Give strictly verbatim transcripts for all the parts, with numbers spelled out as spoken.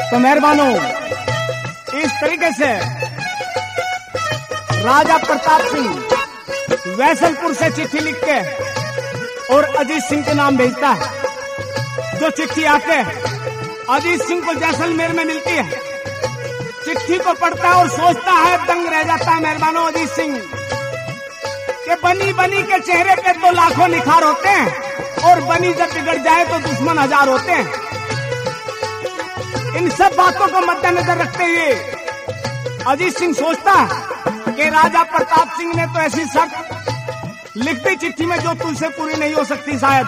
तो मेहरबानो इस तरीके से राजा प्रताप सिंह वैसलपुर से चिट्ठी लिख के और अजीत सिंह के नाम भेजता है। जो चिट्ठी आके अजीत सिंह को जैसलमेर में मिलती है, चिट्ठी को पढ़ता है और सोचता है, दंग रह जाता है मेहरबानो अजीत सिंह कि बनी बनी के चेहरे पे तो लाखों निखार होते हैं और बनी जब बिगड़ जाए तो दुश्मन हजार होते हैं। इन सब बातों को मद्देनजर रखते हुए अजीत सिंह सोचता है कि राजा प्रताप सिंह ने तो ऐसी शर्त लिख दी चिट्ठी में जो तुझसे पूरी नहीं हो सकती शायद,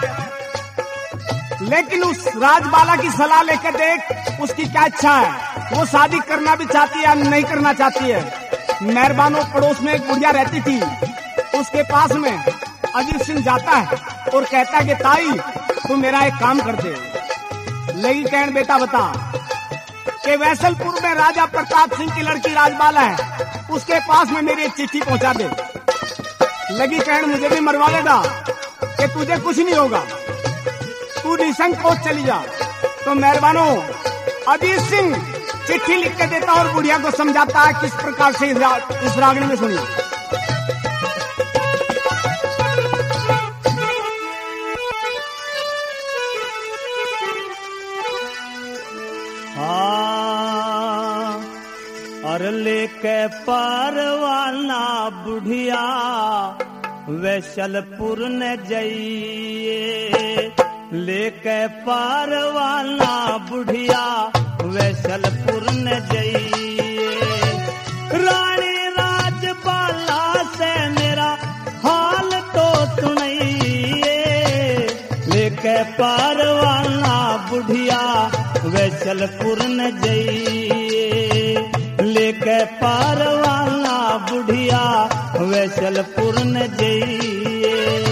लेकिन उस राजबाला की सलाह लेकर देख उसकी क्या इच्छा है, वो शादी करना भी चाहती है या नहीं करना चाहती है। मेहरबानो पड़ोस में एक बुढ़िया रहती थी, उसके पास में अजीत सिंह जाता है और कहता है कि ताई तू मेरा एक काम कर दे। लगी कहन बेटा बता कि वैसलपुर में राजा प्रताप सिंह की लड़की राजबाला है, उसके पास में मेरी एक चिट्ठी पहुंचा दे। लगी कहन मुझे भी मरवा देगा कि तुझे कुछ नहीं होगा, तू निसंकोच चली जा। तो मेहरबानो अजीत सिंह चिट्ठी लिख के देता और बुढ़िया को समझाता है किस प्रकार से इस रागनी में सुनिए। और लेके परवाना बुढ़िया वैसलपुर न जाइए, लेके परवाना बुढ़िया वैसलपुर न जाइए। रानी राजबाला से मेरा हाल तो सुनिए, लेके परवाना बुढ़िया वैसलपुर न जाइए, लेके परवाना बुढ़िया वैसलपुर न जाइए।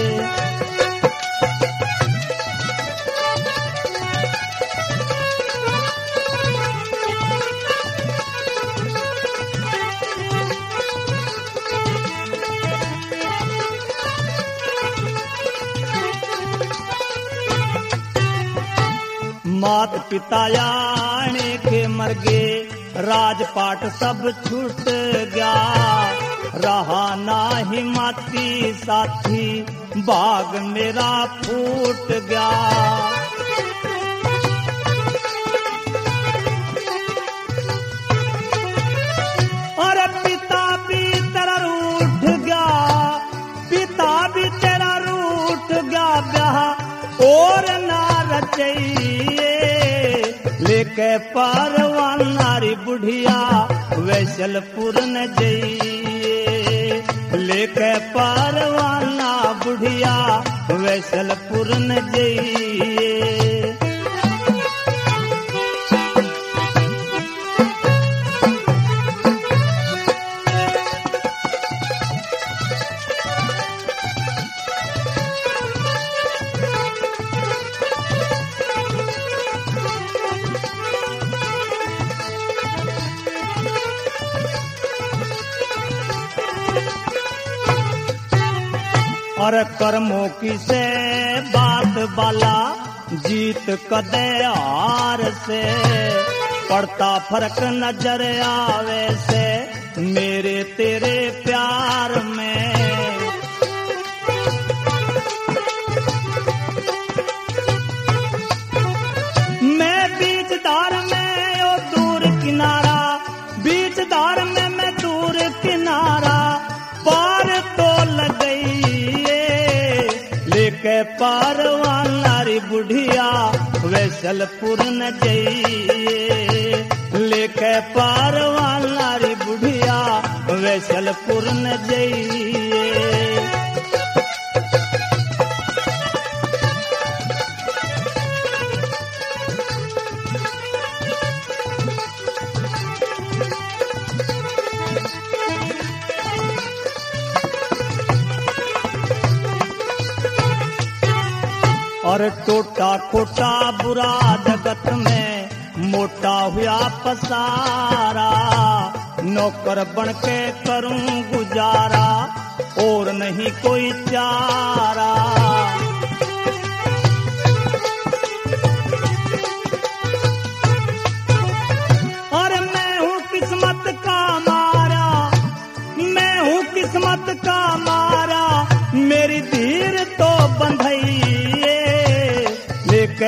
मात पिता याने के मर गए, राजपाट सब छूट गया, रहा ना ही माती साथी बाग मेरा फूट गया। अरे पिता भी तेरा रूठ गया, पिता भी तेरा रूठ गया, ब्याह और ना रचइए, लेके परवाना री बुढ़िया वैसलपुर न जाइए, लेके परवाना बुढ़िया वैसलपुर न जाइए। और कर्मों की से बात बाला जीत कदे हार से, पड़ता फर्क नजर आवे से मेरे तेरे प्यार में। मैं बीच धार में ओ दूर किनारा, बीच धार में मैं दूर किनारा, पार तो लगई लेके परवाना री बुढ़िया वैसलपुर न जाइए, लेके परवाना री बुढ़िया वैसलपुर न जाइए। और टोटा खोटा बुरा जगत में मोटा हुआ पसारा, नौकर बन के करूं गुजारा और नहीं कोई चारा।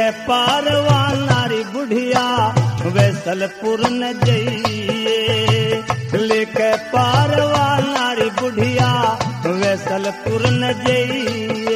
लेके पारवाना री बुढ़िया वैसलपुर न जइए, लेके पारवाना री बुढ़िया वैसलपुर न जइए।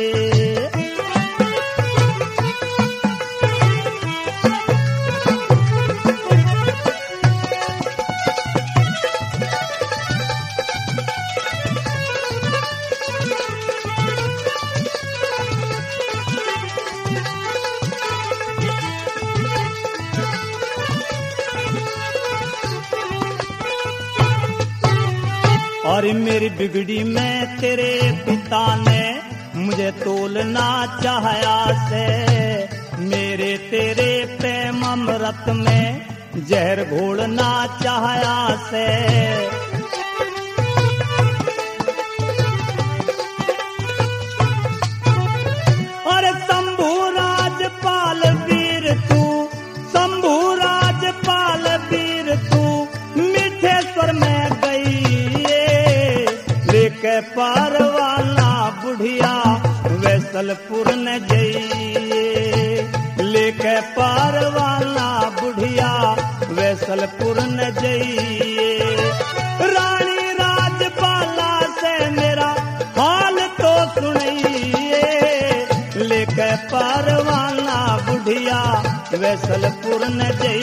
और मेरी बिगड़ी में तेरे पिता ने मुझे तोलना चाहया से, मेरे तेरे प्रेम अमृत में जहर घोलना चाहया से। और शंभू राजपाल वीर तू, शंभू राजपाल वीर तू मिठेश्वर में गई, लेके पारवाना बुढ़िया वैसलपुर न जइए, लेके पारवाना बुढ़िया वैसलपुर न जइए। रानी राजपाला से मेरा हाल तो सुनिए, लेके पारवाना बुढ़िया वैसलपुर न जइए।